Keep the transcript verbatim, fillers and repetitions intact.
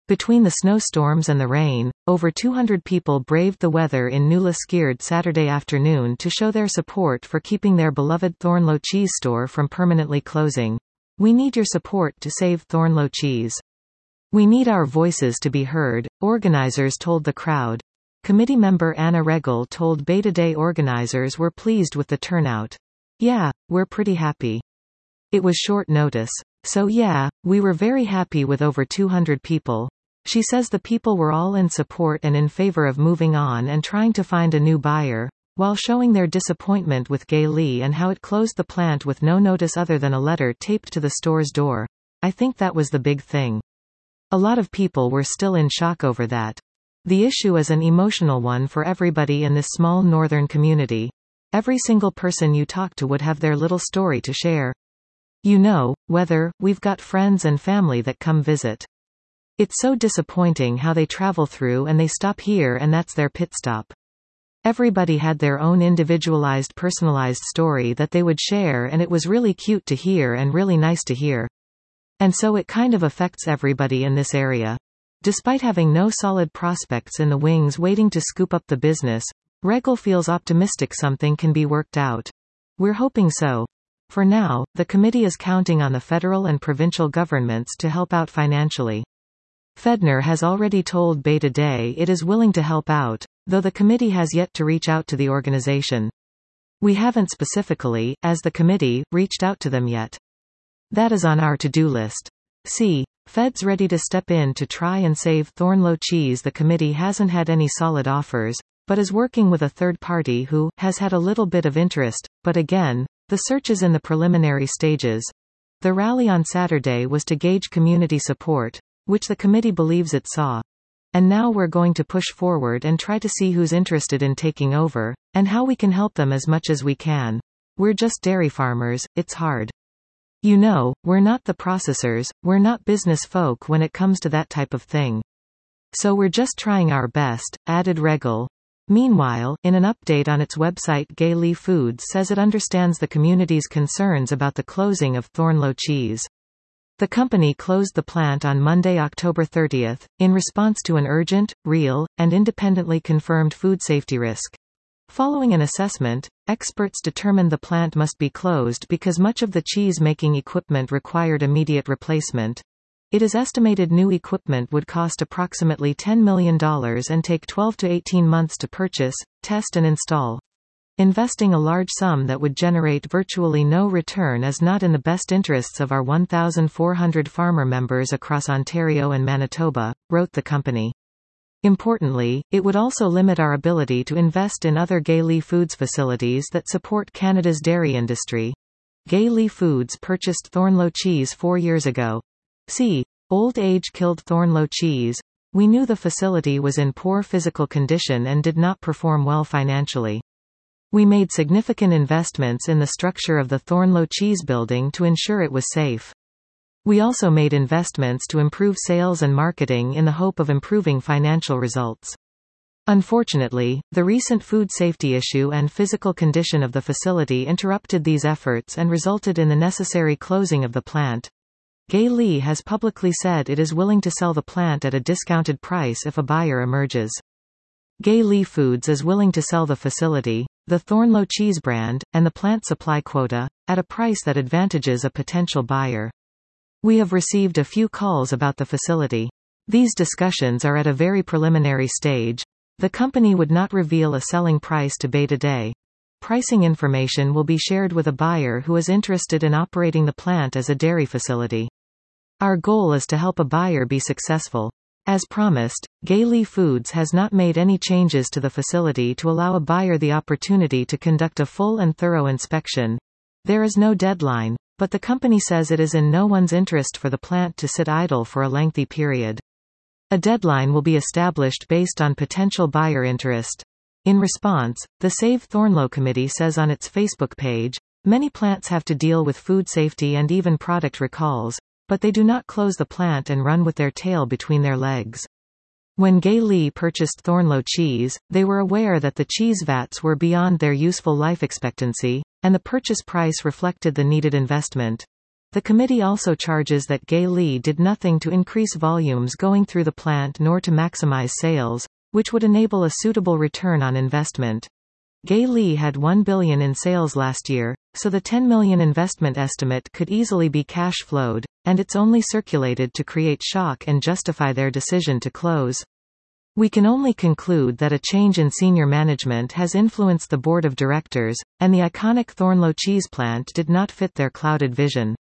Between the snowstorms and the rain, over two hundred people braved the weather in Nula Skird Saturday afternoon to show their support for keeping their beloved Thornlow cheese store from permanently closing. We need your support to save Thornlow cheese. We need our voices to be heard, organizers told the crowd. Committee member Anna Regel told Beta Day organizers were pleased with the turnout. Yeah, we're pretty happy. It was short notice. So yeah, we were very happy with over two hundred people. She says the people were all in support and in favor of moving on and trying to find a new buyer, while showing their disappointment with Gay Lea and how it closed the plant with no notice other than a letter taped to the store's door. I think that was the big thing. A lot of people were still in shock over that. The issue is an emotional one for everybody in this small northern community. Every single person you talk to would have their little story to share. You know, whether, we've got friends and family that come visit. It's so disappointing how they travel through and they stop here and that's their pit stop. Everybody had their own individualized personalized story that they would share and it was really cute to hear and really nice to hear. And so it kind of affects everybody in this area. Despite having no solid prospects in the wings waiting to scoop up the business, Regel feels optimistic something can be worked out. We're hoping so. For now, the committee is counting on the federal and provincial governments to help out financially. Fedner has already told Beta Day it is willing to help out, though the committee has yet to reach out to the organization. We haven't specifically, as the committee, reached out to them yet. That is on our to-do list. See, Fed's ready to step in to try and save Thornlow cheese. The committee hasn't had any solid offers, but is working with a third party who has had a little bit of interest, but again, the search is in the preliminary stages. The rally on Saturday was to gauge community support, which the committee believes it saw. And now we're going to push forward and try to see who's interested in taking over, and how we can help them as much as we can. We're just dairy farmers, it's hard. You know, we're not the processors, we're not business folk when it comes to that type of thing. So we're just trying our best, added Regel. Meanwhile, in an update on its website, Gay Lea Foods says it understands the community's concerns about the closing of Thornlow cheese. The company closed the plant on Monday, October thirtieth, in response to an urgent, real, and independently confirmed food safety risk. Following an assessment, experts determined the plant must be closed because much of the cheese-making equipment required immediate replacement. It is estimated new equipment would cost approximately ten million dollars and take twelve to eighteen months to purchase, test and install. Investing a large sum that would generate virtually no return is not in the best interests of our one thousand four hundred farmer members across Ontario and Manitoba, wrote the company. Importantly, it would also limit our ability to invest in other Gay Lea Foods facilities that support Canada's dairy industry. Gay Lea Foods purchased Thornlow cheese four years ago. See, old age killed Thornlow cheese. We knew the facility was in poor physical condition and did not perform well financially. We made significant investments in the structure of the Thornlow cheese building to ensure it was safe. We also made investments to improve sales and marketing in the hope of improving financial results. Unfortunately, the recent food safety issue and physical condition of the facility interrupted these efforts and resulted in the necessary closing of the plant. Gay Lea has publicly said it is willing to sell the plant at a discounted price if a buyer emerges. Gay Lea Foods is willing to sell the facility, the Thornlow cheese brand, and the plant supply quota, at a price that advantages a potential buyer. We have received a few calls about the facility. These discussions are at a very preliminary stage. The company would not reveal a selling price to Beta Day. Pricing information will be shared with a buyer who is interested in operating the plant as a dairy facility. Our goal is to help a buyer be successful. As promised, Gay Lea Foods has not made any changes to the facility to allow a buyer the opportunity to conduct a full and thorough inspection. There is no deadline, but the company says it is in no one's interest for the plant to sit idle for a lengthy period. A deadline will be established based on potential buyer interest. In response, the Save Thornlow Committee says on its Facebook page, many plants have to deal with food safety and even product recalls, but they do not close the plant and run with their tail between their legs. When Gay Lea purchased Thornlow cheese, they were aware that the cheese vats were beyond their useful life expectancy, and the purchase price reflected the needed investment. The committee also charges that Gay Lea did nothing to increase volumes going through the plant nor to maximize sales, which would enable a suitable return on investment. Gay Lea had one billion dollars in sales last year, so the ten million dollars investment estimate could easily be cash flowed, and it's only circulated to create shock and justify their decision to close. We can only conclude that a change in senior management has influenced the board of directors, and the iconic Thornloe cheese plant did not fit their clouded vision.